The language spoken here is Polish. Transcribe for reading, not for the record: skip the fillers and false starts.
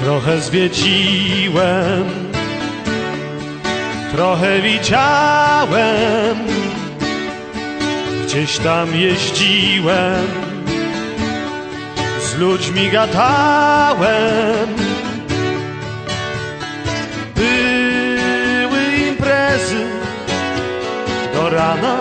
Trochę zwiedziłem, trochę widziałem, gdzieś tam jeździłem, z ludźmi gadałem. Były imprezy do rana,